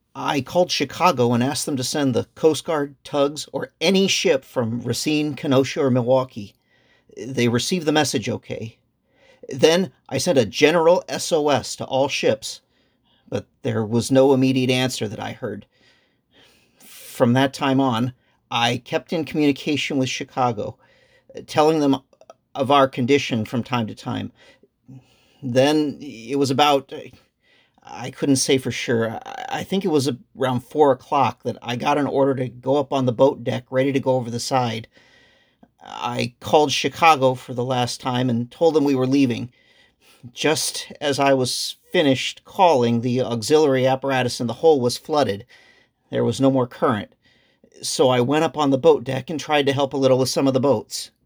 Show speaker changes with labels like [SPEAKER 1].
[SPEAKER 1] I called Chicago and asked them to send the Coast Guard, tugs, or any ship from Racine, Kenosha, or Milwaukee. They received the message okay. Then I sent a general SOS to all ships, but there was no immediate answer that I heard. From that time on, I kept in communication with Chicago, telling them of our condition from time to time. Then it was about, I couldn't say for sure. I think it was around 4 o'clock that I got an order to go up on the boat deck, ready to go over the side. I called Chicago for the last time and told them we were leaving. Just as I was finished calling, the auxiliary apparatus in the hull was flooded. There was no more current. So I went up on the boat deck and tried to help a little with some of the boats.